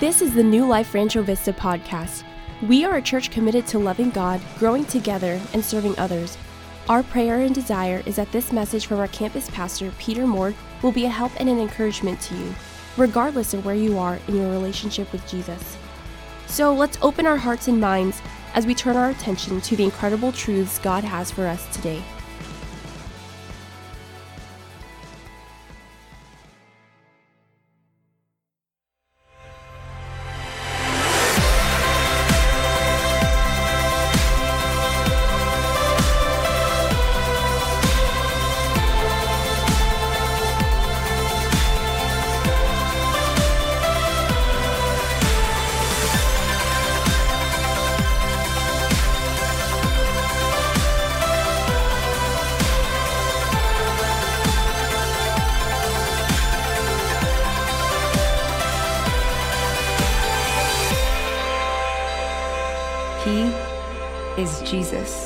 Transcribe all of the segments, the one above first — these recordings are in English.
This is the New Life Rancho Vista podcast. We are a church committed to loving God, growing together, and serving others. Our prayer and desire is that this message from our campus pastor, Peter Moore, will be a help and an encouragement to you, regardless of where you are in your relationship with Jesus. So let's open our hearts and minds as we turn our attention to the incredible truths God has for us today. He is Jesus.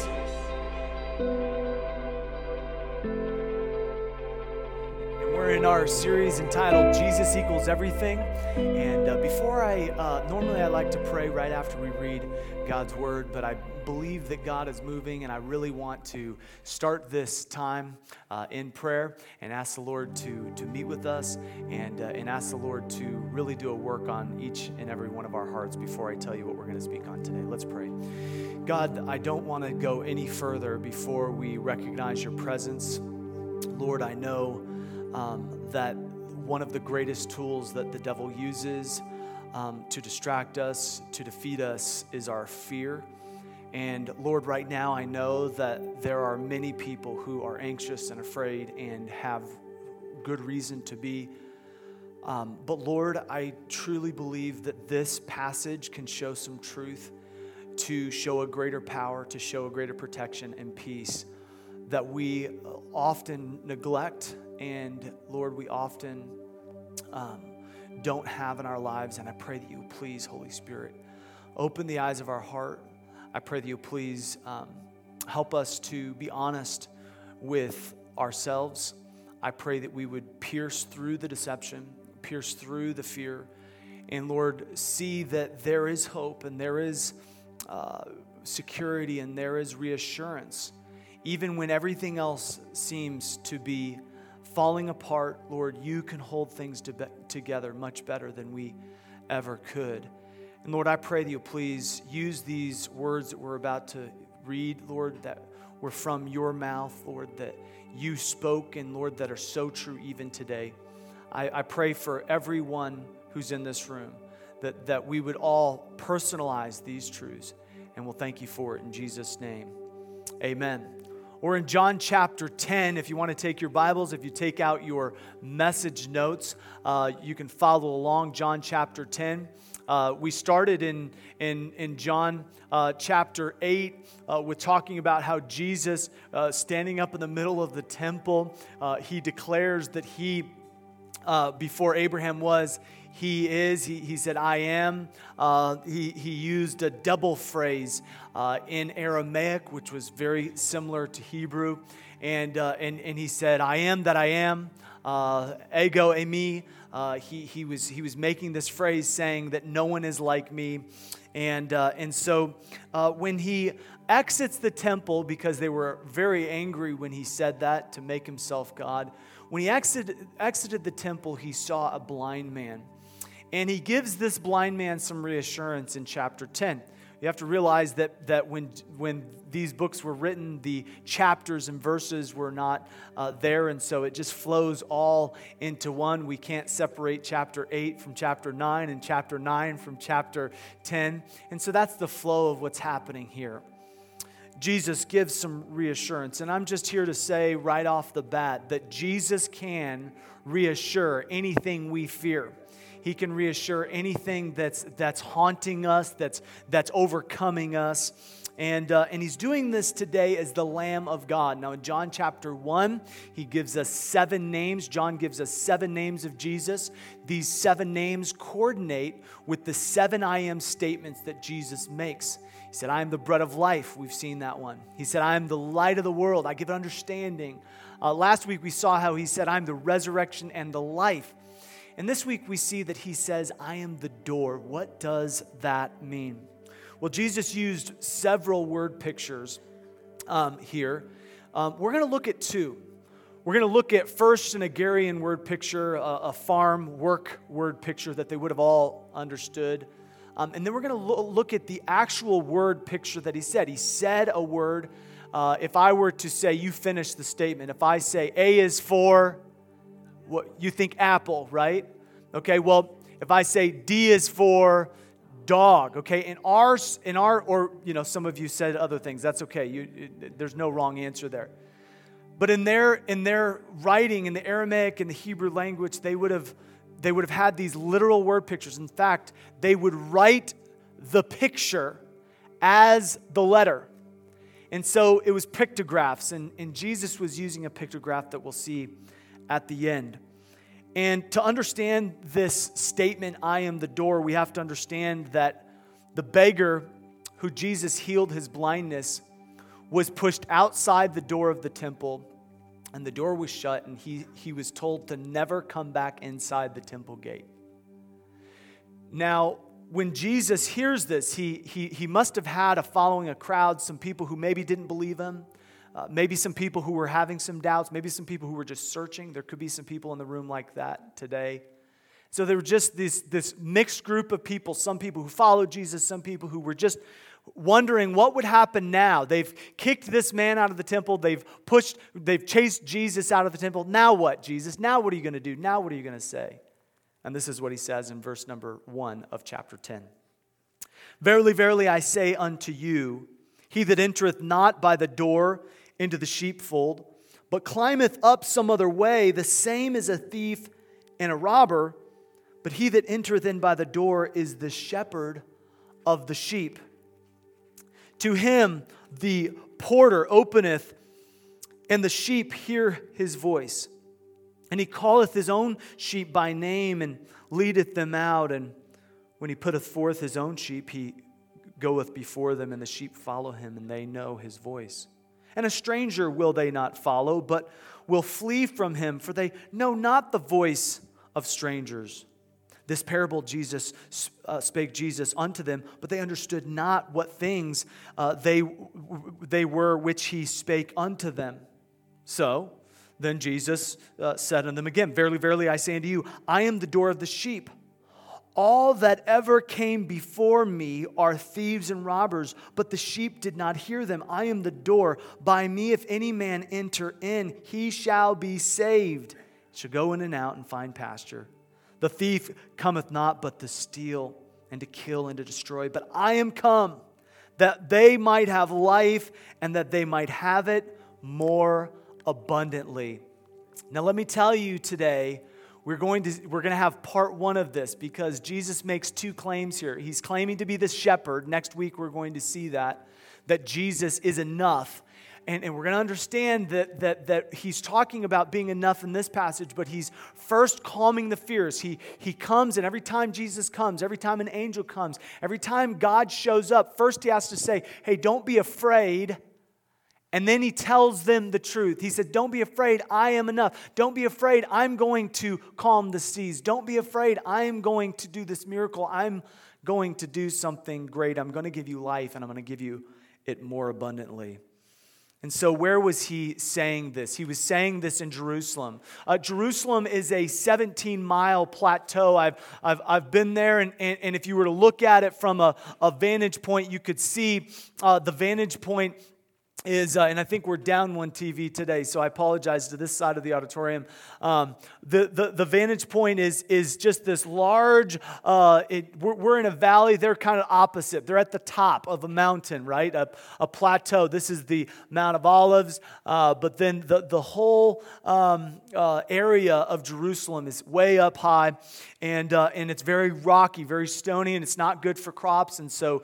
And we're in our series entitled Jesus Equals Everything. And before normally I like to pray right after we read God's Word, but I believe that God is moving, and I really want to start this time in prayer and ask the Lord to meet with us and ask the Lord to really do a work on each and every one of our hearts before I tell you what we're going to speak on today. Let's pray. God, I don't want to go any further before we recognize your presence. Lord, I know that one of the greatest tools that the devil uses to distract us, to defeat us, is our fear. And Lord, right now I know that there are many people who are anxious and afraid and have good reason to be. But Lord, I truly believe that this passage can show some truth, to show a greater power, to show a greater protection and peace that we often neglect, and Lord, we often don't have in our lives. And I pray that you please, Holy Spirit, open the eyes of our heart. I pray that you please help us to be honest with ourselves. I pray that we would pierce through the deception, pierce through the fear, and Lord, see that there is hope and there is security and there is reassurance. Even when everything else seems to be falling apart, Lord, you can hold things together much better than we ever could. And Lord, I pray that you please use these words that we're about to read, Lord, that were from your mouth, Lord, that you spoke, and Lord, that are so true even today. I pray for everyone who's in this room that we would all personalize these truths, and we'll thank you for it in Jesus' name. Amen. We're in John chapter 10. If you want to take your Bibles, if you take out your message notes, you can follow along. John chapter 10. We started in John chapter 8 with talking about how Jesus, standing up in the middle of the temple, he declares that he, before Abraham was, he is. He said, I am. He used a double phrase in Aramaic, which was very similar to Hebrew. And he said, I am that I am. Ego eimi. He was making this phrase saying that no one is like me. And so when he exits the temple, because they were very angry when he said that to make himself God, when he exited the temple, he saw a blind man. And he gives this blind man some reassurance in chapter 10. You have to realize that when these books were written, the chapters and verses were not there, and so it just flows all into one. We can't separate chapter 8 from chapter 9 and chapter 9 from chapter 10. And so that's the flow of what's happening here. Jesus gives some reassurance, and I'm just here to say right off the bat that Jesus can reassure anything we fear. He can reassure anything that's haunting us, that's overcoming us. And he's doing this today as the Lamb of God. Now in John chapter 1, he gives us 7 names. John gives us 7 names of Jesus. These 7 names coordinate with the 7 I am statements that Jesus makes. He said, I am the bread of life. We've seen that one. He said, I am the light of the world. I give understanding. Last week we saw how he said, I'm the resurrection and the life. And this week we see that he says, I am the door. What does that mean? Well, Jesus used several word pictures here. We're going to look at two. We're going to look at first an agrarian word picture, a farm work word picture that they would have all understood. And then we're going to look at the actual word picture that he said. He said a word. If I were to say, you finish the statement. If I say A is for, what you think apple, right? Okay, well, if I say D is for dog, okay? In our, or some of you said other things. That's okay. There's no wrong answer there. But in their writing, in the Aramaic and the Hebrew language, they would have had these literal word pictures. In fact, they would write the picture as the letter. And so it was pictographs, and Jesus was using a pictograph that we'll see at the end. And to understand this statement, I am the door, we have to understand that the beggar who Jesus healed his blindness was pushed outside the door of the temple, and the door was shut, and he was told to never come back inside the temple gate. Now, when Jesus hears this, he must have had a following, a crowd, some people who maybe didn't believe him, maybe some people who were having some doubts, maybe some people who were just searching. There could be some people in the room like that today. So there were just this mixed group of people, some people who followed Jesus, some people who were just wondering what would happen now. They've kicked this man out of the temple. They've chased Jesus out of the temple. Now what, Jesus? Now what are you going to do? Now what are you going to say? And this is what he says in verse number 1 of chapter 10. Verily, verily, I say unto you, he that entereth not by the door into the sheepfold, but climbeth up some other way, the same is a thief and a robber. But he that entereth in by the door is the shepherd of the sheep. To him the porter openeth, and the sheep hear his voice. And he calleth his own sheep by name, and leadeth them out. And when he putteth forth his own sheep, he goeth before them, and the sheep follow him, and they know his voice. And a stranger will they not follow, but will flee from him, for they know not the voice of strangers. This parable spake Jesus unto them, but they understood not what things they were which he spake unto them. So then Jesus said unto them again, Verily, verily, I say unto you, I am the door of the sheep. All that ever came before me are thieves and robbers, but the sheep did not hear them. I am the door. By me, if any man enter in, he shall be saved. Shall go in and out and find pasture. The thief cometh not but to steal and to kill and to destroy. But I am come that they might have life and that they might have it more abundantly. Now let me tell you today, we're going to have part one of this because Jesus makes two claims here. He's claiming to be the shepherd. Next week we're going to see that Jesus is enough. And we're going to understand that he's talking about being enough in this passage, but he's first calming the fears. He comes, and every time Jesus comes, every time an angel comes, every time God shows up, first he has to say, hey, don't be afraid. And then he tells them the truth. He said, don't be afraid, I am enough. Don't be afraid, I'm going to calm the seas. Don't be afraid, I am going to do this miracle. I'm going to do something great. I'm going to give you life, and I'm going to give you it more abundantly. And so where was he saying this? He was saying this in Jerusalem. Jerusalem is a 17-mile plateau. I've been there, and if you were to look at it from a vantage point, you could see the vantage point is, and I think we're down one TV today, so I apologize to this side of the auditorium. The vantage point is just this large, we're in a valley, they're kind of opposite. They're at the top of a mountain, right? A plateau. This is the Mount of Olives, but then the whole area of Jerusalem is way up high, and it's very rocky, very stony, and it's not good for crops, and so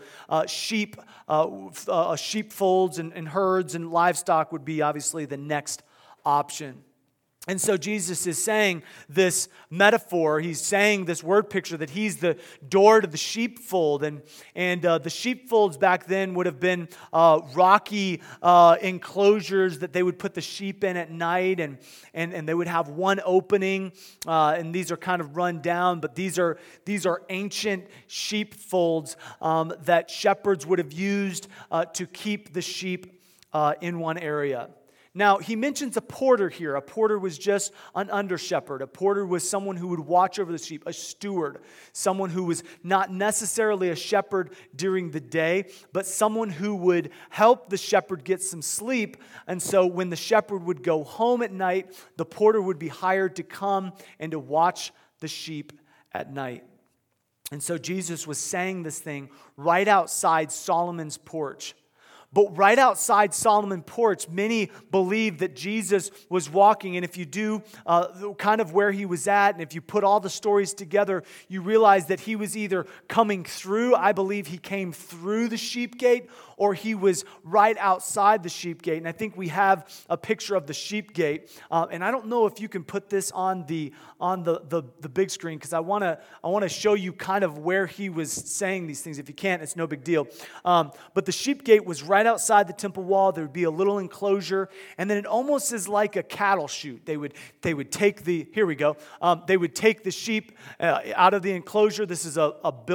sheepfolds and herds and livestock would be obviously the next option. And so Jesus is saying this metaphor, he's saying this word picture that he's the door to the sheepfold. And the sheepfolds back then would have been rocky enclosures that they would put the sheep in at night. And they would have one opening. And these are kind of run down, but these are ancient sheepfolds that shepherds would have used to keep the sheep in one area. Now, he mentions a porter here. A porter was just an under-shepherd. A porter was someone who would watch over the sheep, a steward, someone who was not necessarily a shepherd during the day, but someone who would help the shepherd get some sleep. And so when the shepherd would go home at night, the porter would be hired to come and to watch the sheep at night. And so Jesus was saying this thing right outside Solomon's porch. But right outside Solomon's porch, many believe that Jesus was walking. And if you do kind of where he was at, and if you put all the stories together, you realize that he was either coming through, I believe he came through the sheep gate, or he was right outside the sheep gate. And I think we have a picture of the sheep gate. And I don't know if you can put this on the big screen, because I want to show you kind of where he was saying these things. If you can't, it's no big deal. But the sheep gate was right outside the temple wall. There would be a little enclosure, and then it almost is like a cattle chute. They would take the they would take the sheep out of the enclosure. This is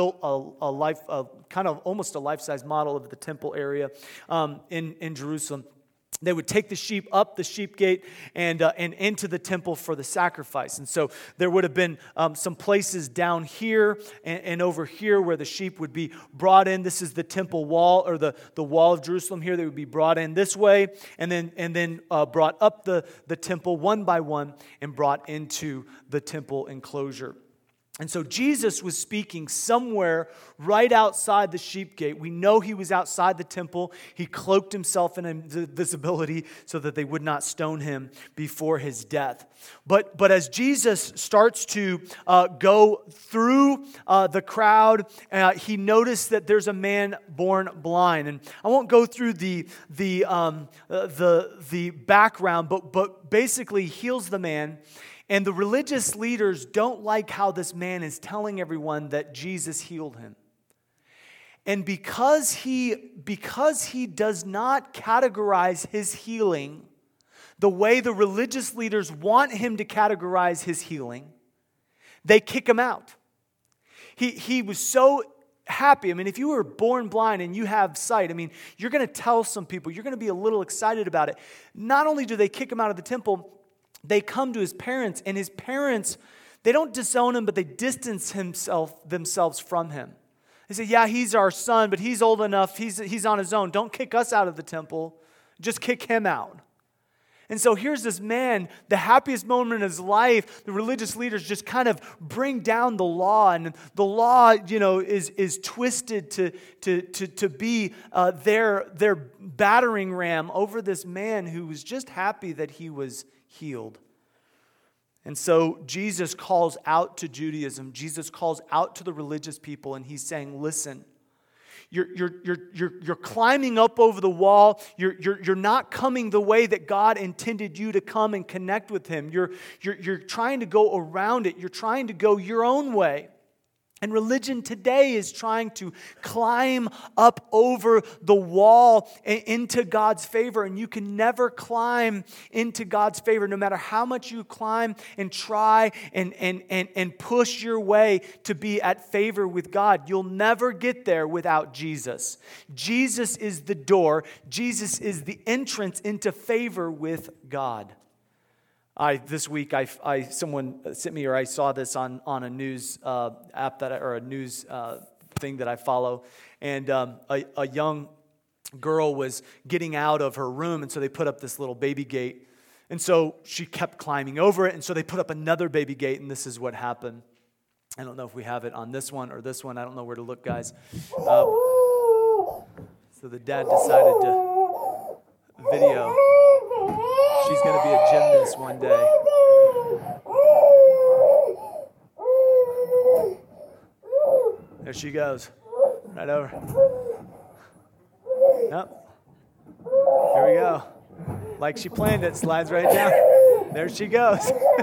kind of almost a life-size model of the temple area in Jerusalem. They would take the sheep up the sheep gate and into the temple for the sacrifice. And so there would have been some places down here and over here where the sheep would be brought in. This is the temple wall, or the wall of Jerusalem here. They would be brought in this way and then brought up the temple one by one and brought into the temple enclosure. And so Jesus was speaking somewhere right outside the sheep gate. We know he was outside the temple. He cloaked himself in invisibility so that they would not stone him before his death. But as Jesus starts to go through the crowd, he noticed that there's a man born blind. And I won't go through the background, but basically heals the man. And the religious leaders don't like how this man is telling everyone that Jesus healed him. And because he does not categorize his healing the way the religious leaders want him to categorize his healing, they kick him out. He was so happy. I mean, if you were born blind and you have sight, I mean, you're going to tell some people, you're going to be a little excited about it. Not only do they kick him out of the temple, they come to his parents, and his parents, they don't disown him, but they distance themselves from him. They say, yeah, he's our son, but he's old enough. He's on his own. Don't kick us out of the temple. Just kick him out. And so here's this man, the happiest moment in his life. The religious leaders just kind of bring down the law, and the law, is twisted to be their battering ram over this man who was just happy that he was healed. And so Jesus calls out to Judaism. Jesus calls out to the religious people, and he's saying, listen, You're climbing up over the wall. You're not coming the way that God intended you to come and connect with him. You're trying to go around it. You're trying to go your own way. And religion today is trying to climb up over the wall into God's favor. And you can never climb into God's favor, no matter how much you climb and try and push your way to be at favor with God. You'll never get there without Jesus. Jesus is the door. Jesus is the entrance into favor with God. This week, someone sent me, or I saw this on a news app or a news thing that I follow, and a young girl was getting out of her room, and so they put up this little baby gate, and so she kept climbing over it, and so they put up another baby gate, and this is what happened. I don't know if we have it on this one or this one. I don't know where to look, guys. So the dad decided to video. She's going to be a gymnast one day. There she goes. Right over. Yep. Here we go. Like she planned it. Slides right down. There she goes.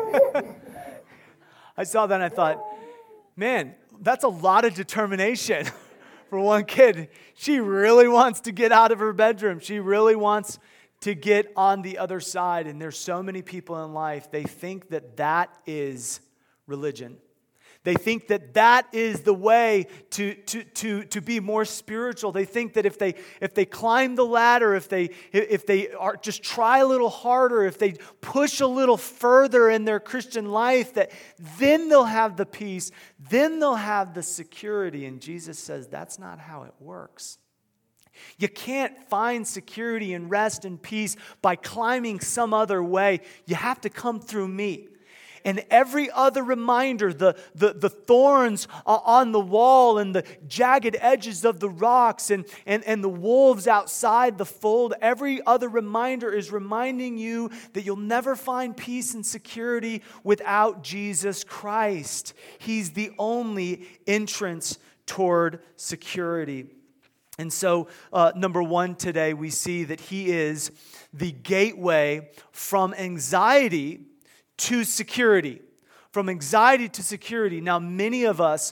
I saw that and I thought, man, that's a lot of determination for one kid. She really wants to get out of her bedroom. She really wants to get on the other side. And there's so many people in life, they think that that is religion. They think that that is the way to be more spiritual. They think that if they climb the ladder, if they are just try a little harder, if they push a little further in their Christian life, that then they'll have the peace, then they'll have the security. And Jesus says that's not how it works. You can't find security and rest and peace by climbing some other way. You have to come through me. And every other reminder, the thorns on the wall and the jagged edges of the rocks and the wolves outside the fold, every other reminder is reminding you that you'll never find peace and security without Jesus Christ. He's the only entrance toward security. And so, number one today, we see that He is the gateway from anxiety to security. From anxiety to security. Now, many of us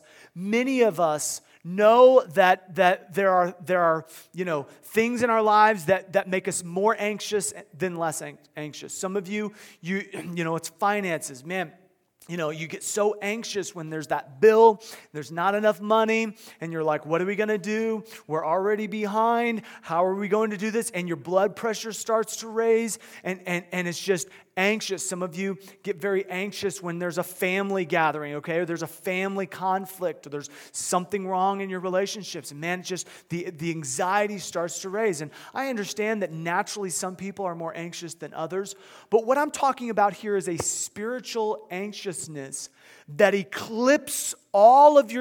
know that there are things in our lives that make us more anxious than less anxious. Some of you it's finances. Man, you get so anxious when there's that bill, there's not enough money, and you're like, what are we going to do? We're already behind. How are we going to do this? And your blood pressure starts to raise, and it's just anxious. Some of you get very anxious when there's a family gathering, okay? Or there's a family conflict, or there's something wrong in your relationships. And man, it's just the anxiety starts to raise. And I understand that naturally some people are more anxious than others. But what I'm talking about here is a spiritual anxiousness that eclipses all of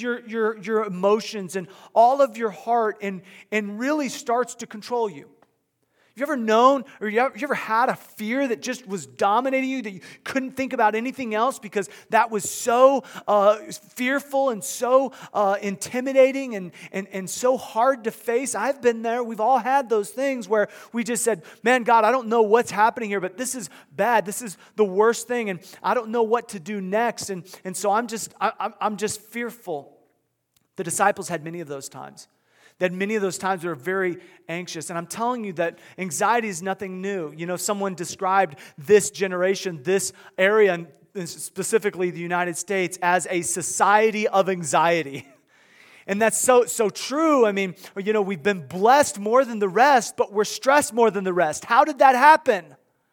your emotions and all of your heart and really starts to control you. Have you ever known, or you ever had a fear that just was dominating you, that you couldn't think about anything else because that was so fearful and so intimidating and so hard to face? I've been there. We've all had those things where we just said, man, God, I don't know what's happening here, but this is bad. This is the worst thing, and I don't know what to do next. And so I'm just fearful. The disciples had many of those times. That many of those times they were very anxious. And I'm telling you that anxiety is nothing new. Someone described this generation, this area, and specifically the United States, as a society of anxiety. And that's so true. I mean, we've been blessed more than the rest, but we're stressed more than the rest. How did that happen?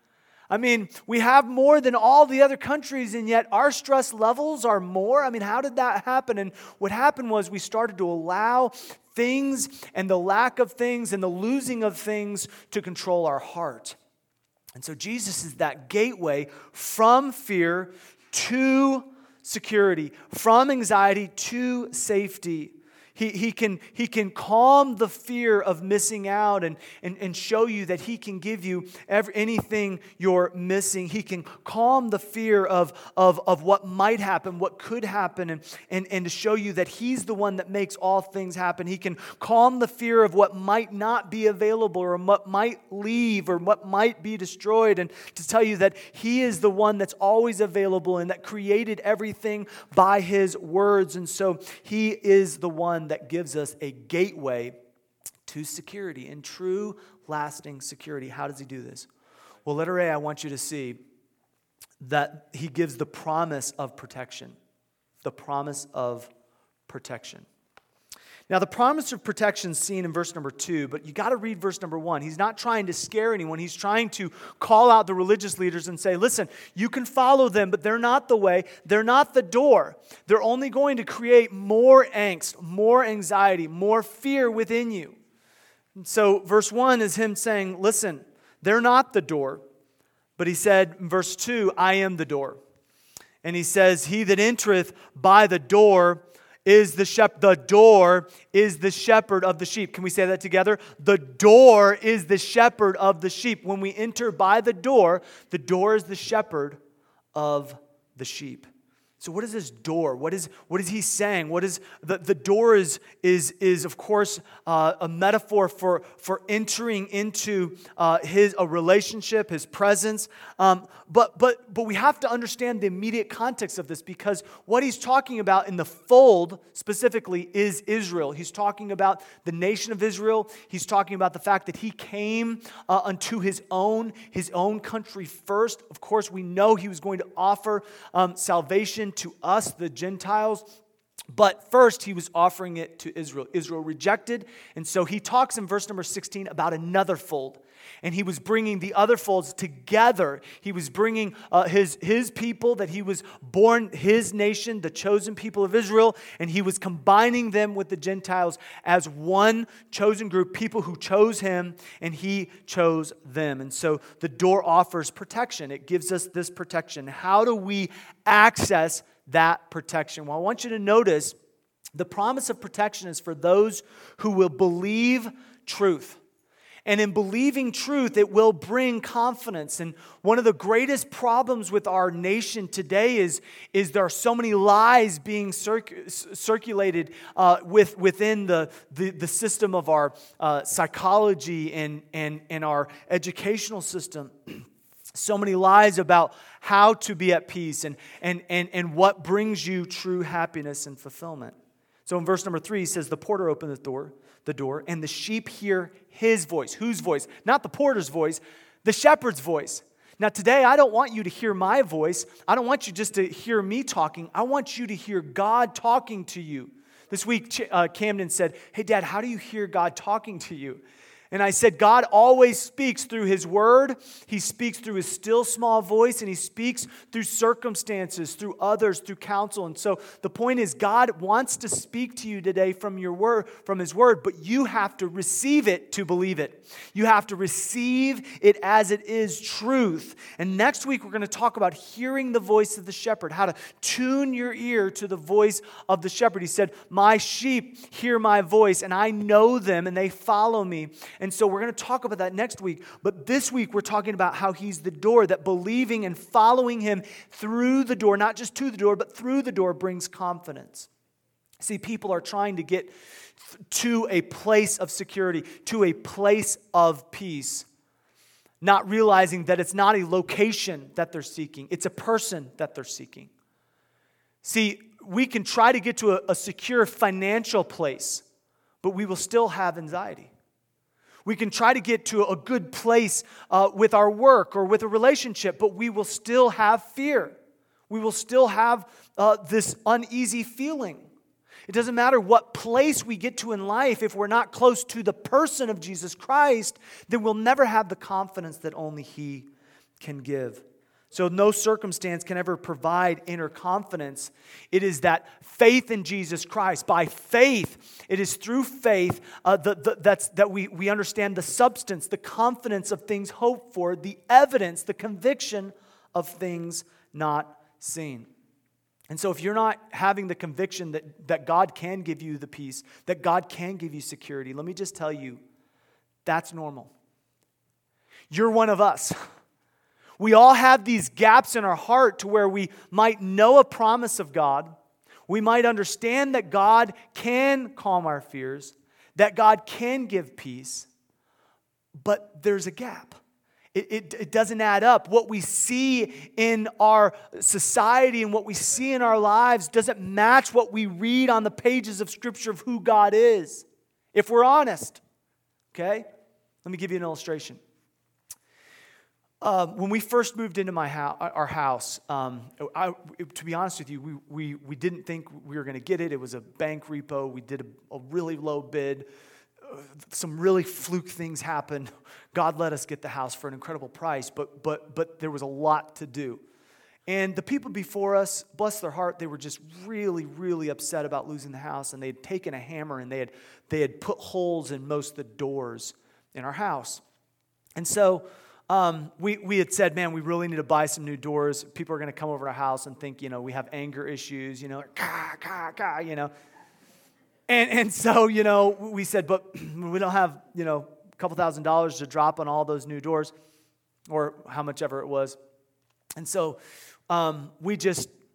I mean, we have more than all the other countries, and yet our stress levels are more. I mean, how did that happen? And what happened was we started to allow things and the lack of things and the losing of things to control our heart. And so Jesus is that gateway from fear to security, from anxiety to safety. He can calm the fear of missing out and show you that He can give you anything you're missing. He can calm the fear of what might happen, what could happen, and to show you that He's the one that makes all things happen. He can calm the fear of what might not be available or what might leave or what might be destroyed, and to tell you that He is the one that's always available and that created everything by His words. And so He is the one that gives us a gateway to security and true lasting security. How does He do this? Well, letter A, I want you to see that He gives the promise of protection. The promise of protection. Now, the promise of protection is seen in verse number 2, but you got to read verse number 1. He's not trying to scare anyone. He's trying to call out the religious leaders and say, listen, you can follow them, but they're not the way. They're not the door. They're only going to create more angst, more anxiety, more fear within you. And so verse 1 is Him saying, listen, they're not the door. But He said in verse 2, I am the door. And He says, he that entereth by the door is the shepherd. The door is the shepherd of the sheep. Can we say that together? The door is the shepherd of the sheep. When we enter by the door is the shepherd of the sheep. So what is this door? What is he saying? What is the door is of course a metaphor for entering into a relationship, his presence. But we have to understand the immediate context of this, because what he's talking about in the fold specifically is Israel. He's talking about the nation of Israel. He's talking about the fact that he came unto his own country first. Of course, we know he was going to offer salvation to us, the Gentiles. But first, he was offering it to Israel. Israel rejected. And so he talks in verse number 16 about another fold. And he was bringing the other folds together. He was bringing his people, that he was born, his nation, the chosen people of Israel. And he was combining them with the Gentiles as one chosen group, people who chose him and he chose them. And so the door offers protection. It gives us this protection. How do we access that protection? Well, I want you to notice the promise of protection is for those who will believe truth. And in believing truth, it will bring confidence. And one of the greatest problems with our nation today is there are so many lies being circulated within the system of our psychology and our educational system. So many lies about how to be at peace and what brings you true happiness and fulfillment. So in verse number 3, he says, the porter opened the door, and the sheep hear his voice. Whose voice? Not the porter's voice, the shepherd's voice. Now today, I don't want you to hear my voice. I don't want you just to hear me talking. I want you to hear God talking to you. This week, Camden said, hey, Dad, how do you hear God talking to you? And I said, God always speaks through His Word. He speaks through His still small voice, and He speaks through circumstances, through others, through counsel. And so the point is, God wants to speak to you today from His Word, but you have to receive it to believe it. You have to receive it as it is truth. And next week, we're going to talk about hearing the voice of the shepherd, how to tune your ear to the voice of the shepherd. He said, my sheep hear my voice, and I know them, and they follow me. And so we're going to talk about that next week. But this week, we're talking about how He's the door, that believing and following Him through the door, not just to the door, but through the door, brings confidence. See, people are trying to get to a place of security, to a place of peace, not realizing that it's not a location that they're seeking. It's a person that they're seeking. See, we can try to get to a secure financial place, but we will still have anxiety. We can try to get to a good place with our work or with a relationship, but we will still have fear. We will still have this uneasy feeling. It doesn't matter what place we get to in life. If we're not close to the person of Jesus Christ, then we'll never have the confidence that only He can give. So no circumstance can ever provide inner confidence. It is that faith in Jesus Christ. By faith, it is through faith that we understand the substance, the confidence of things hoped for, the evidence, the conviction of things not seen. And so if you're not having the conviction that God can give you the peace, that God can give you security, let me just tell you, that's normal. You're one of us. We all have these gaps in our heart to where we might know a promise of God. We might understand that God can calm our fears, that God can give peace, but there's a gap. It doesn't add up. What we see in our society and what we see in our lives doesn't match what we read on the pages of Scripture of who God is, if we're honest. Okay? Let me give you an illustration. When we first moved into our house, to be honest with you, we didn't think we were going to get it. It was a bank repo. We did a really low bid. Some really fluke things happened. God let us get the house for an incredible price, but there was a lot to do. And the people before us, bless their heart, they were just really, really upset about losing the house, and they had taken a hammer and they had put holes in most of the doors in our house. And so we had said, man, we really need to buy some new doors. People are going to come over to our house and think, we have anger issues, And so, we said, but we don't have, a couple $1,000s to drop on all those new doors, or how much ever it was. And so we just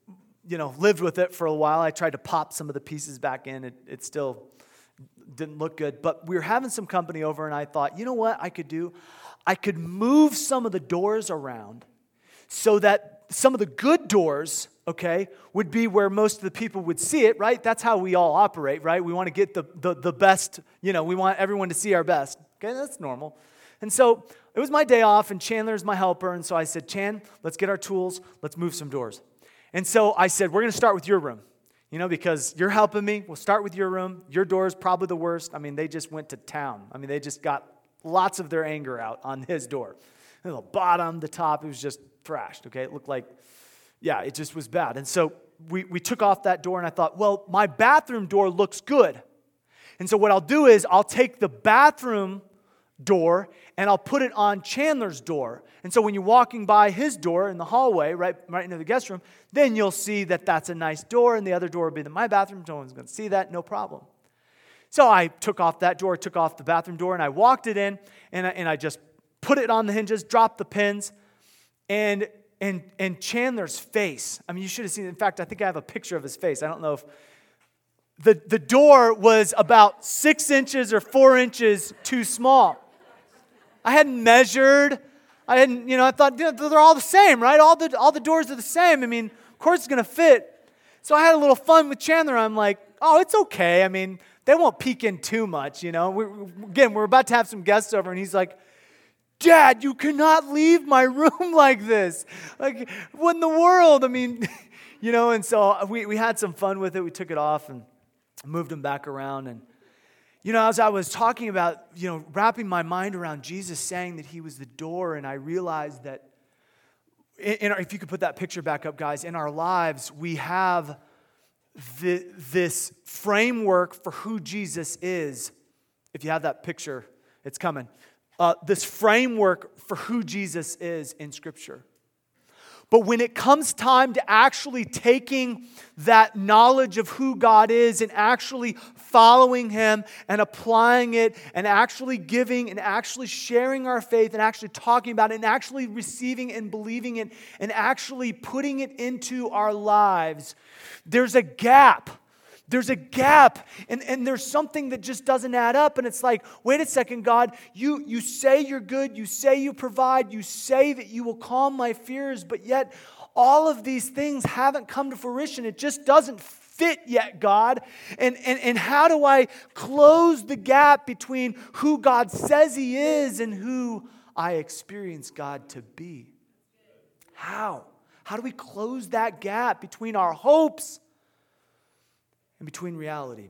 lived with it for a while. I tried to pop some of the pieces back in. It still didn't look good. But we were having some company over, and I thought, you know what I could do? I could move some of the doors around so that some of the good doors, okay, would be where most of the people would see it, right? That's how we all operate, right? We want to get the best, we want everyone to see our best. Okay, that's normal. And so it was my day off, and Chandler's my helper, and so I said, Chan, let's get our tools, let's move some doors. And so I said, we're going to start with your room, because you're helping me. We'll start with your room. Your door is probably the worst. They just went to town. They just got lots of their anger out on his door. The bottom, the top, it was just thrashed, okay? It looked like, it just was bad. And so we took off that door, and I thought, well, my bathroom door looks good. And so what I'll do is I'll take the bathroom door and I'll put it on Chandler's door. And so when you're walking by his door in the hallway, right into the guest room, then you'll see that that's a nice door, and the other door will be my bathroom. No one's going to see that, no problem. So I took off that door, took off the bathroom door, and I walked it in, and I just put it on the hinges, dropped the pins, and Chandler's face. You should have seen it. In fact, I think I have a picture of his face. I don't know if the door was about 6 inches or 4 inches too small. I hadn't measured. I thought, they're all the same, right? All the doors are the same. Of course it's going to fit. So I had a little fun with Chandler. I'm like, oh, it's okay. They won't peek in too much, We're about to have some guests over, and he's like, Dad, you cannot leave my room like this. Like, what in the world? And so we had some fun with it. We took it off and moved him back around. And, as I was talking about, wrapping my mind around Jesus saying that he was the door, and I realized that, if you could put that picture back up, guys, in our lives, we have this framework for who Jesus is. If you have that picture, it's coming. This framework for who Jesus is in Scripture. But when it comes time to actually taking that knowledge of who God is and actually following Him and applying it and actually giving and actually sharing our faith and actually talking about it and actually receiving and believing it and actually putting it into our lives, there's a gap. There's a gap, and there's something that just doesn't add up, and it's like, wait a second, God, you say you're good, you say you provide, you say that you will calm my fears, but yet all of these things haven't come to fruition. It just doesn't fit yet, God. And how do I close the gap between who God says He is and who I experience God to be? How? How do we close that gap between our hopes and between reality?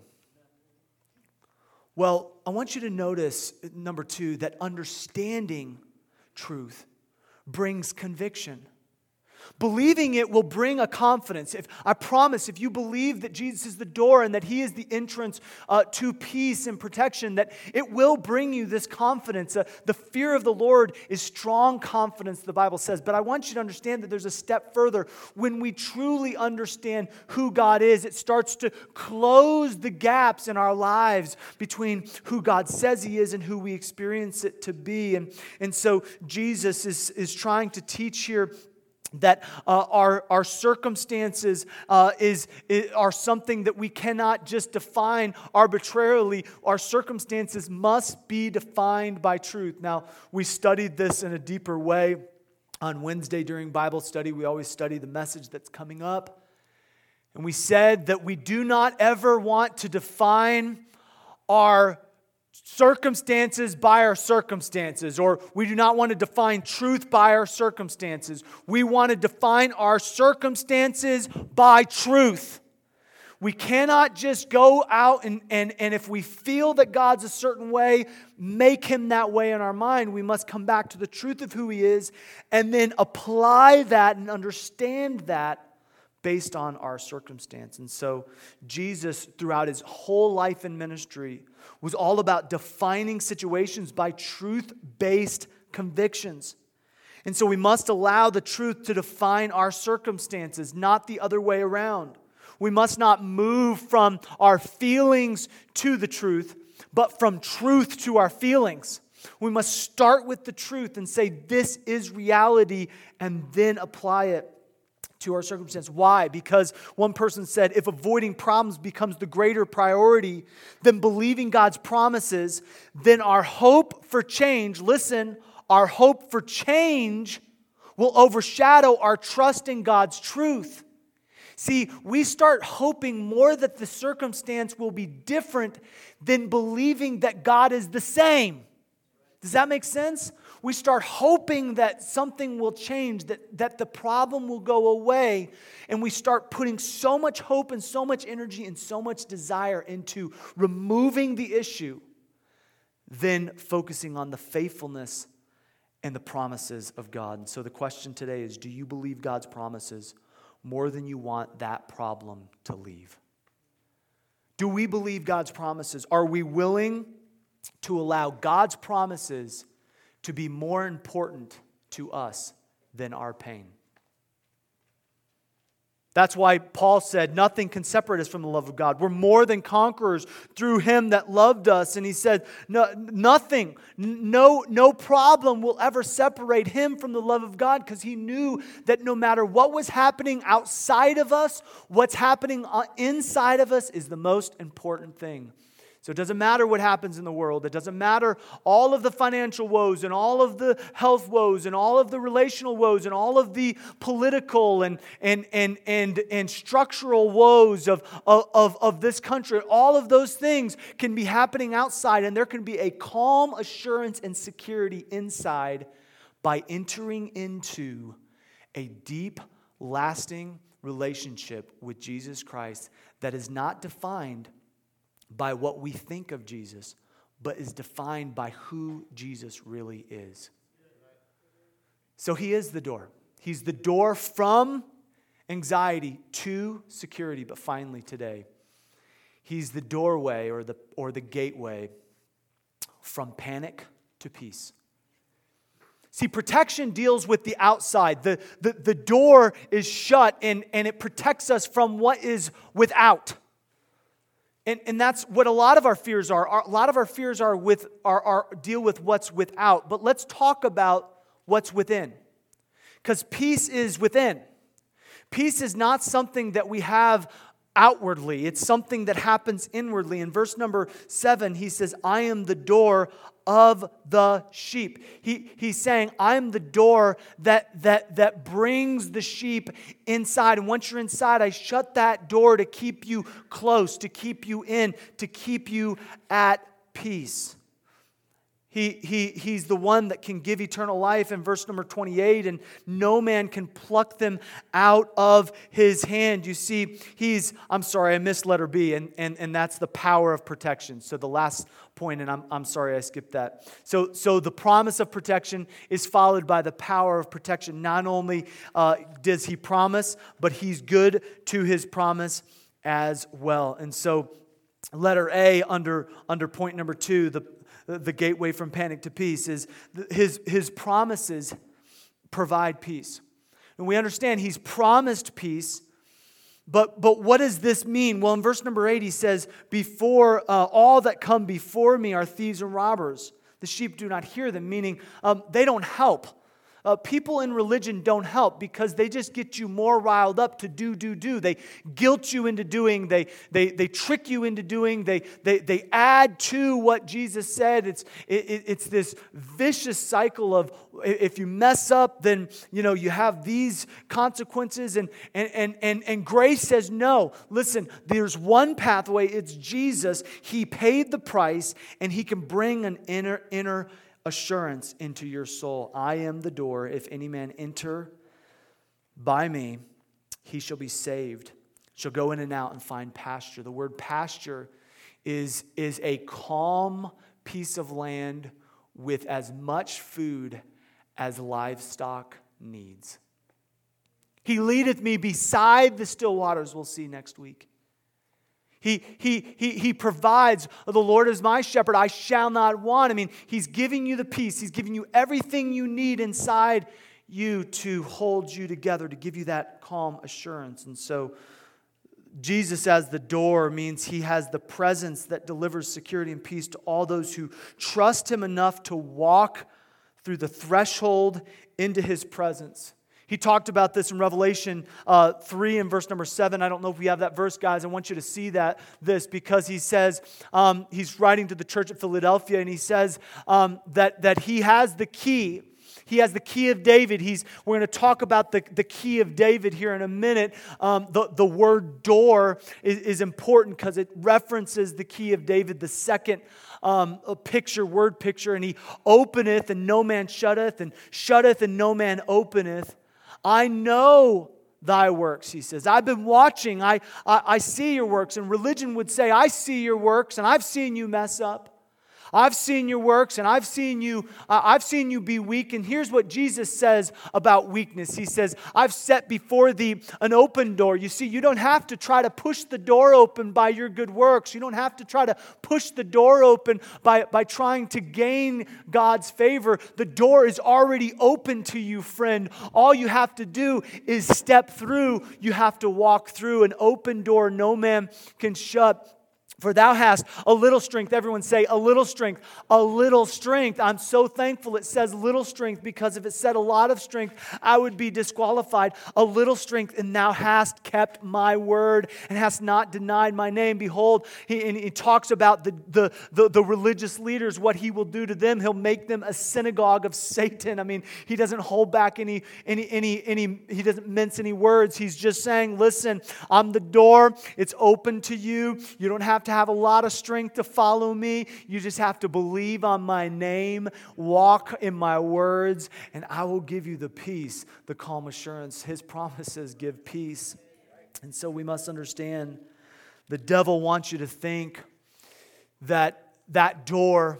Well, I want you to notice, number 2, that understanding truth brings conviction. Believing it will bring a confidence. I promise, if you believe that Jesus is the door and that He is the entrance to peace and protection, that it will bring you this confidence. The fear of the Lord is strong confidence, the Bible says. But I want you to understand that there's a step further. When we truly understand who God is, it starts to close the gaps in our lives between who God says He is and who we experience it to be. And so Jesus is trying to teach here that our circumstances are something that we cannot just define arbitrarily. Our circumstances must be defined by truth. Now, we studied this in a deeper way on Wednesday during Bible study. We always study the message that's coming up. And we said that we do not ever want to define our circumstances by our circumstances, or we do not want to define truth by our circumstances. We want to define our circumstances by truth. We cannot just go out and if we feel that God's a certain way, make Him that way in our mind. We must come back to the truth of who He is and then apply that and understand that based on our circumstance. And so Jesus, throughout His whole life and ministry, was all about defining situations by truth-based convictions. And so we must allow the truth to define our circumstances, not the other way around. We must not move from our feelings to the truth, but from truth to our feelings. We must start with the truth and say, this is reality, and then apply it to our circumstance. Why? Because one person said, if avoiding problems becomes the greater priority than believing God's promises, then our hope for change, listen, our hope for change will overshadow our trust in God's truth. See, we start hoping more that the circumstance will be different than believing that God is the same. Does that make sense? We start hoping that something will change, that the problem will go away, and we start putting so much hope and so much energy and so much desire into removing the issue than focusing on the faithfulness and the promises of God. And so the question today is, do you believe God's promises more than you want that problem to leave? Do we believe God's promises? Are we willing to allow God's promises to be more important to us than our pain? That's why Paul said, nothing can separate us from the love of God. We're more than conquerors through Him that loved us. And he said, nothing, no problem will ever separate him from the love of God, because he knew that no matter what was happening outside of us, what's happening inside of us is the most important thing. So it doesn't matter what happens in the world. It doesn't matter all of the financial woes and all of the health woes and all of the relational woes and all of the political and structural woes of this country. All of those things can be happening outside, and there can be a calm assurance and security inside by entering into a deep, lasting relationship with Jesus Christ that is not defined by what we think of Jesus, but is defined by who Jesus really is. So He is the door. He's the door from anxiety to security. But finally today, He's the doorway or the gateway from panic to peace. See, protection deals with the outside. The door is shut and it protects us from what is without. And that's what a lot of our fears are. A lot of our fears are deal with what's without. But let's talk about what's within. Because peace is within. Peace is not something that we have outwardly. It's something that happens inwardly. In verse number 7, he says, I am the door of the sheep. He's saying, I'm the door that brings the sheep inside. And once you're inside, I shut that door to keep you close, to keep you in, to keep you at peace. He's the one that can give eternal life in verse number 28, and no man can pluck them out of His hand. You see, I'm sorry, I missed letter B, and that's the power of protection. So the last point, and I'm sorry I skipped that. So the promise of protection is followed by the power of protection. Not only does He promise, but He's good to His promise as well. And so letter A under point number 2, the gateway from panic to peace, is His promises provide peace. And we understand He's promised peace, but what does this mean? Well, in verse number 8, He says, "Before all that come before me are thieves and robbers. The sheep do not hear them," meaning they don't help. People in religion don't help because they just get you more riled up to do. They guilt you into doing. They trick you into doing. They add to what Jesus said. It's this vicious cycle of, if you mess up, then you have these consequences. And grace says, no, listen, there's one pathway. It's Jesus. He paid the price, and He can bring an inner assurance into your soul. I am the door. If any man enter by me, he shall be saved. Shall go in and out and find pasture. The word pasture is a calm piece of land with as much food as livestock needs. He leadeth me beside the still waters. We'll see next week. He provides. The Lord is my shepherd, I shall not want. I mean, He's giving you the peace. He's giving you everything you need inside you to hold you together, to give you that calm assurance. And so Jesus as the door means He has the presence that delivers security and peace to all those who trust Him enough to walk through the threshold into His presence. He talked about this in Revelation 3 and verse number 7. I don't know if we have that verse, guys. I want you to see this because he says, he's writing to the church at Philadelphia, and he says that he has the key. He has the key of David. We're going to talk about the key of David here in a minute. The word door is important because it references the key of David, the second word picture. And he openeth and no man shutteth, and shutteth and no man openeth. I know thy works, he says. I've been watching. I see your works. And religion would say, I see your works, and I've seen you mess up. I've seen your works, and I've seen you be weak. And here's what Jesus says about weakness. He says, I've set before thee an open door. You see, you don't have to try to push the door open by your good works. You don't have to try to push the door open by trying to gain God's favor. The door is already open to you, friend. All you have to do is step through. You have to walk through an open door no man can shut. For thou hast a little strength. Everyone say, a little strength. A little strength. I'm so thankful it says little strength, because if it said a lot of strength, I would be disqualified. A little strength, and thou hast kept my word and hast not denied my name. Behold, he talks about the religious leaders, what he will do to them. He'll make them a synagogue of Satan. I mean, he doesn't hold back he doesn't mince any words. He's just saying, listen, I'm the door. It's open to you. You don't have to have a lot of strength to follow me. You just have to believe on my name, walk in my words, and I will give you the peace, the calm assurance. His promises give peace. And so we must understand the devil wants you to think that door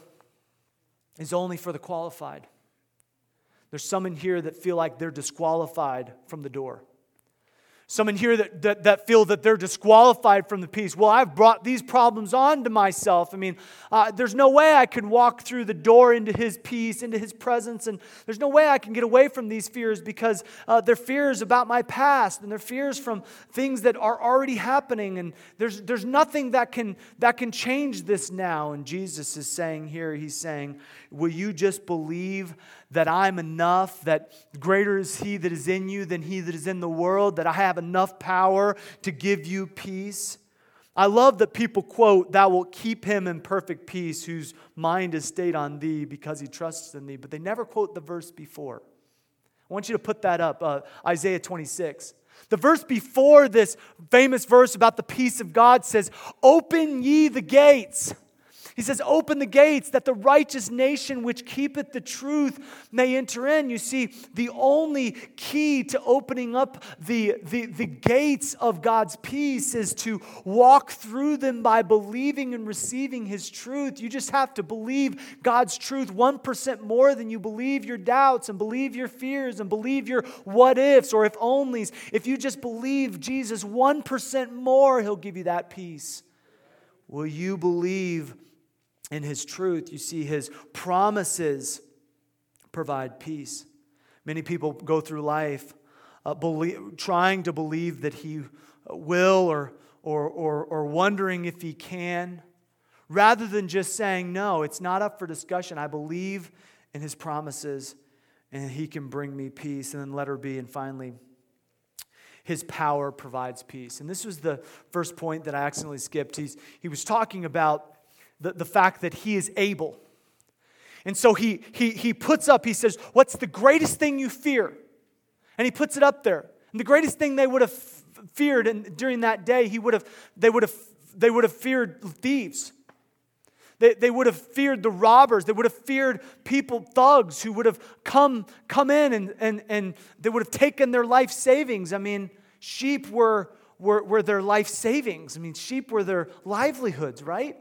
is only for the qualified. There's some in here that feel like they're disqualified from the door. Some in here that feel that they're disqualified from the peace. Well, I've brought these problems on to myself. I mean, there's no way I can walk through the door into His peace, into His presence, and there's no way I can get away from these fears because they're fears about my past, and they're fears from things that are already happening, and there's nothing that can change this now. And Jesus is saying here, He's saying, will you just believe that I'm enough, that greater is He that is in you than he that is in the world, that I have enough power to give you peace? I love that people quote, thou wilt keep him in perfect peace whose mind is stayed on thee because he trusts in thee. But they never quote the verse before. I want you to put that up, Isaiah 26. The verse before this famous verse about the peace of God says, open ye the gates. He says, open the gates that the righteous nation which keepeth the truth may enter in. You see, the only key to opening up the gates of God's peace is to walk through them by believing and receiving His truth. You just have to believe God's truth 1% more than you believe your doubts and believe your fears and believe your what ifs or if onlys. If you just believe Jesus 1% more, He'll give you that peace. Will you believe in His truth? You see, His promises provide peace. Many people go through life trying to believe that He will or wondering if He can, rather than just saying, no, it's not up for discussion. I believe in His promises and He can bring me peace. And then letter B, and finally, His power provides peace. And this was the first point that I accidentally skipped. He was talking about the fact that He is able. And so he puts up, he says, what's the greatest thing you fear? And he puts it up there. And the greatest thing they would have feared, and during that day, they would have feared thieves. They would have feared the robbers. They would have feared thugs who would have come in and they would have taken their life savings. I mean, sheep were their life savings. I mean, sheep were their livelihoods, right?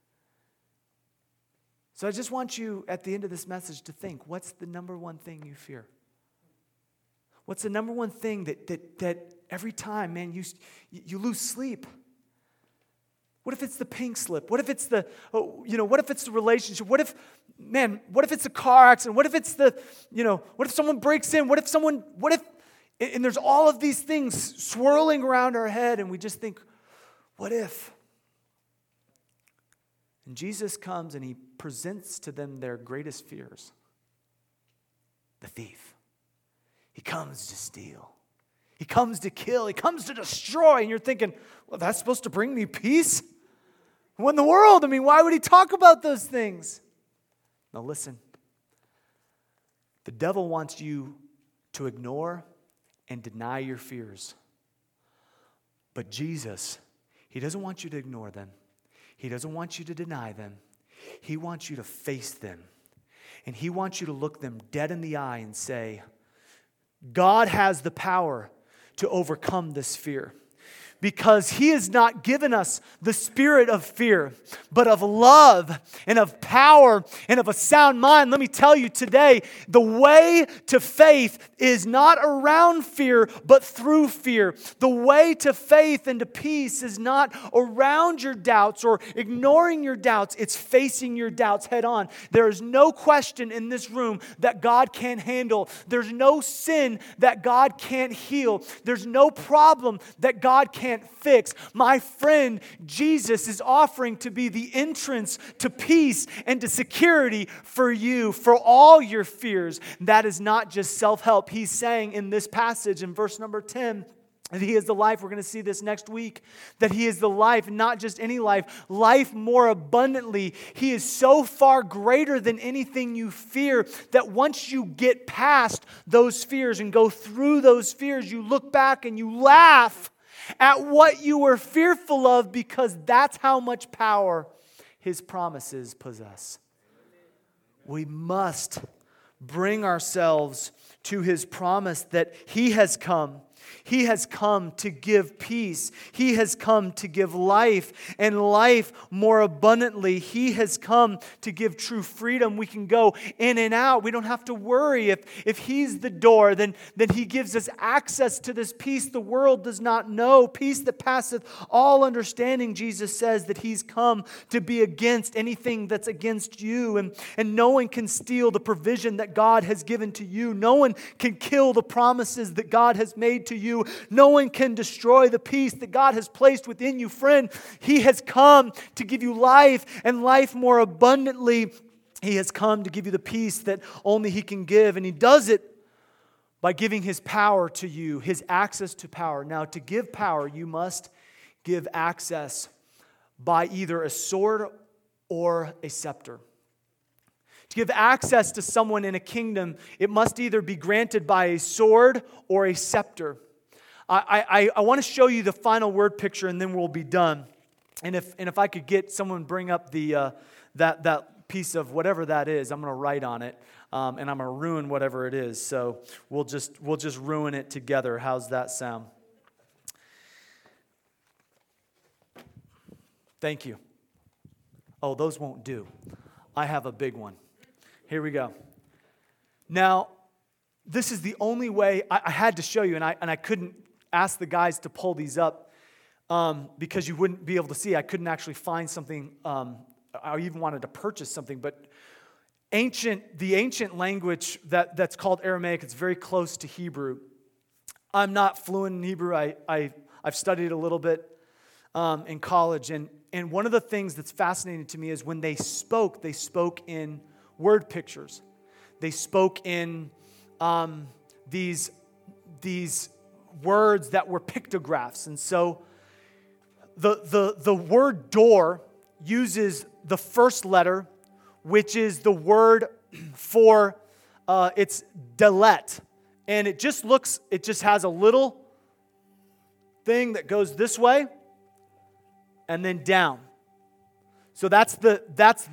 So I just want you at the end of this message to think, what's the number one thing you fear? What's the number one thing that every time, man, you lose sleep? What if it's the pink slip? What if it's what if it's the relationship? What if it's a car accident? What if it's what if someone breaks in? And there's all of these things swirling around our head and we just think, what if? And Jesus comes and He presents to them their greatest fears. The thief. He comes to steal. He comes to kill. He comes to destroy. And you're thinking, well, that's supposed to bring me peace? What in the world? I mean, why would he talk about those things? Now listen. The devil wants you to ignore and deny your fears. But Jesus, he doesn't want you to ignore them. He doesn't want you to deny them. He wants you to face them. And he wants you to look them dead in the eye and say, God has the power to overcome this fear. Because he has not given us the spirit of fear, but of love and of power and of a sound mind. Let me tell you today, the way to faith is not around fear, but through fear. The way to faith and to peace is not around your doubts or ignoring your doubts. It's facing your doubts head on. There is no question in this room that God can't handle. There's no sin that God can't heal. There's no problem that God can't fix. My friend, Jesus is offering to be the entrance to peace and to security for you, for all your fears. That is not just self-help. He's saying in this passage in verse number 10, that he is the life. We're going to see this next week. That he is the life, not just any life, life more abundantly. He is so far greater than anything you fear that once you get past those fears and go through those fears, you look back and you laugh at what you were fearful of, because that's how much power his promises possess. We must bring ourselves to his promise that he has come. He has come to give peace. He has come to give life, and life more abundantly. He has come to give true freedom. We can go in and out. We don't have to worry. If he's the door, then he gives us access to this peace the world does not know. Peace that passeth all understanding. Jesus says that he's come to be against anything that's against you. And no one can steal the provision that God has given to you. No one can kill the promises that God has made to you. No one can destroy the peace that God has placed within you. Friend, he has come to give you life and life more abundantly. He has come to give you the peace that only he can give. And he does it by giving his power to you, his access to power. Now, to give power, you must give access by either a sword or a scepter. To give access to someone in a kingdom, it must either be granted by a sword or a scepter. I want to show you the final word picture, and then we'll be done. And if I could get someone bring up the that piece of whatever that is, I'm going to write on it, and I'm going to ruin whatever it is. So we'll just ruin it together. How's that sound? Thank you. Oh, those won't do. I have a big one. Here we go. Now, this is the only way I had to show you, and I couldn't ask the guys to pull these up because you wouldn't be able to see. I couldn't actually find something. I even wanted to purchase something, but the ancient language that's called Aramaic, it's very close to Hebrew. I'm not fluent in Hebrew. I've studied a little bit in college, and one of the things that's fascinating to me is when they spoke in word pictures. They spoke in these words that were pictographs. And so the word door uses the first letter, which is the word for it's Dalet. And it just has a little thing that goes this way and then down. So that's the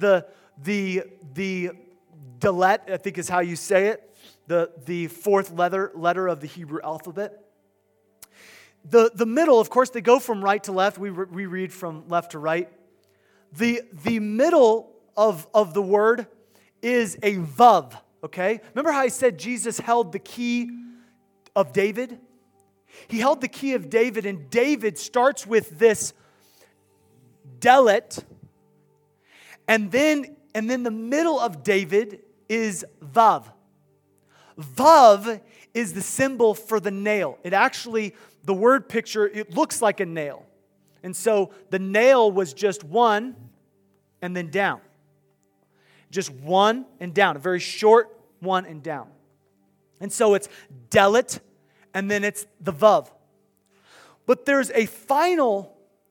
Dalet, I think is how you say it, the fourth letter of the Hebrew alphabet. The middle, of course, they go from right to left. We read from left to right. The middle of the word is a vav, okay? Remember how I said Jesus held the key of David? He held the key of David, and David starts with this Dalet, and then the middle of David is Vav. Vav is the symbol for the nail. It actually, the word picture, it looks like a nail. And so the nail was just one and then down. Just one and down. A very short one and down. And so it's Dalet, and then it's the Vav. But there's a final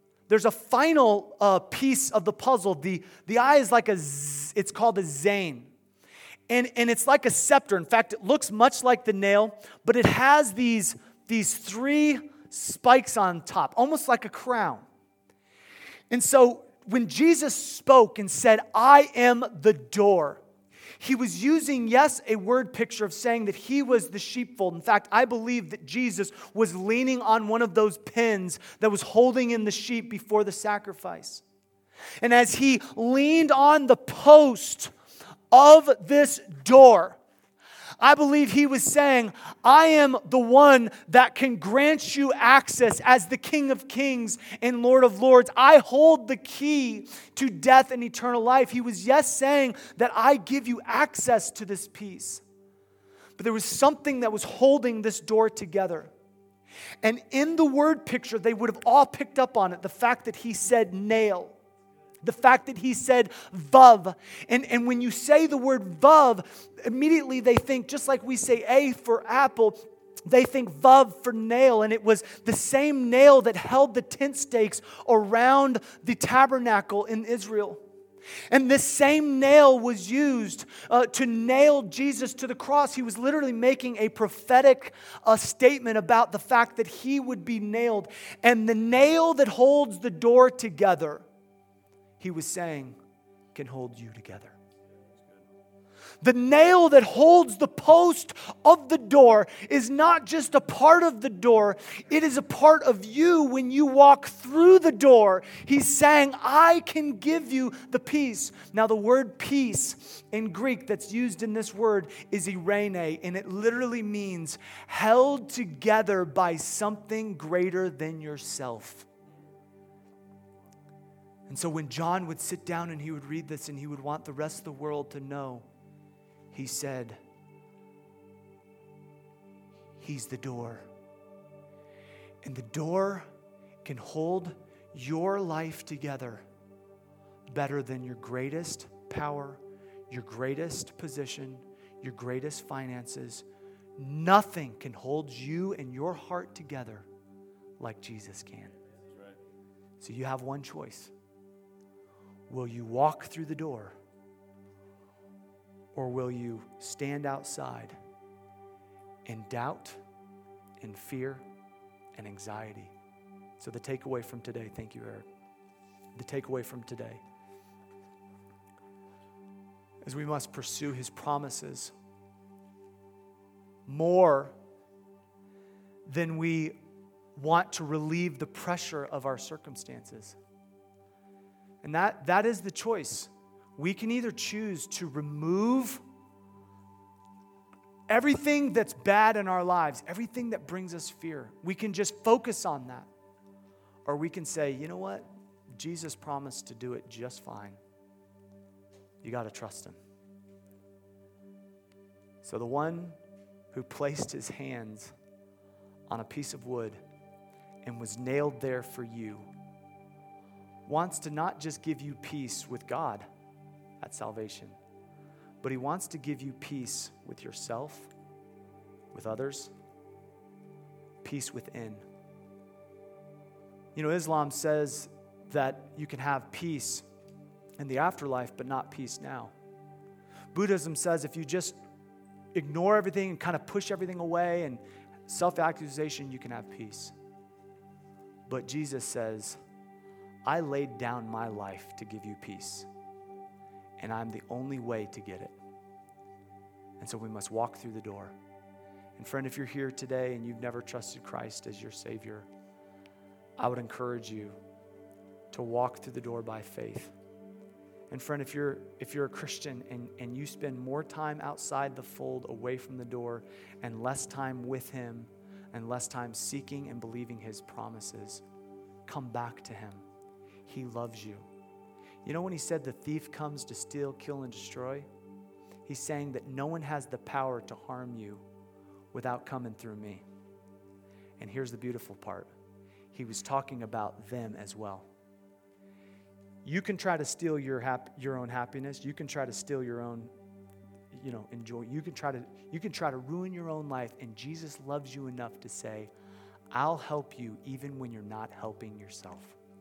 piece of the puzzle. The eye is like it's called a zain. And it's like a scepter. In fact, it looks much like the nail, but it has these three spikes on top, almost like a crown. And so when Jesus spoke and said, I am the door, he was using, yes, a word picture of saying that he was the sheepfold. In fact, I believe that Jesus was leaning on one of those pins that was holding in the sheep before the sacrifice. And as he leaned on the post of this door, I believe he was saying, I am the one that can grant you access as the King of Kings and Lord of Lords. I hold the key to death and eternal life. He was, yes, saying that I give you access to this peace. But there was something that was holding this door together. And in the word picture, they would have all picked up on it. The fact that he said nail. The fact that he said vav. And when you say the word vav, immediately they think, just like we say A for apple, they think vav for nail. And it was the same nail that held the tent stakes around the tabernacle in Israel. And this same nail was used to nail Jesus to the cross. He was literally making a prophetic statement about the fact that he would be nailed. And the nail that holds the door together, he was saying, can hold you together. The nail that holds the post of the door is not just a part of the door, it is a part of you when you walk through the door. He's saying, I can give you the peace. Now, the word peace in Greek that's used in this word is eirene, and it literally means held together by something greater than yourself. And so when John would sit down and he would read this and he would want the rest of the world to know, he said, he's the door. And the door can hold your life together better than your greatest power, your greatest position, your greatest finances. Nothing can hold you and your heart together like Jesus can. So you have one choice. Will you walk through the door, or will you stand outside in doubt, in fear, and anxiety? So the takeaway from today, thank you, Eric. The takeaway from today is we must pursue his promises more than we want to relieve the pressure of our circumstances. And that is the choice. We can either choose to remove everything that's bad in our lives, everything that brings us fear. We can just focus on that. Or we can say, you know what? Jesus promised to do it just fine. You got to trust him. So the one who placed his hands on a piece of wood and was nailed there for you wants to not just give you peace with God at salvation, but he wants to give you peace with yourself, with others, peace within. You know, Islam says that you can have peace in the afterlife, but not peace now. Buddhism says if you just ignore everything and kind of push everything away and self-accusation, you can have peace. But Jesus says, I laid down my life to give you peace, and I'm the only way to get it. And so we must walk through the door. And friend, if you're here today and you've never trusted Christ as your Savior, I would encourage you to walk through the door by faith. And friend, if you're a Christian and you spend more time outside the fold, away from the door, and less time with him, and less time seeking and believing his promises, come back to him. He loves you. You know when he said the thief comes to steal, kill, and destroy? He's saying that no one has the power to harm you without coming through me. And here's the beautiful part. He was talking about them as well. You can try to steal your own happiness. You can try to steal your own enjoy. You can try to ruin your own life, and Jesus loves you enough to say, I'll help you even when you're not helping yourself.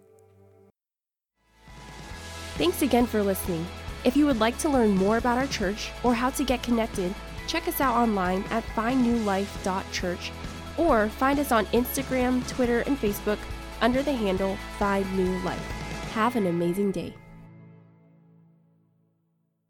Thanks again for listening. If you would like to learn more about our church or how to get connected, check us out online at findnewlife.church or find us on Instagram, Twitter, and Facebook under the handle Find New Life. Have an amazing day.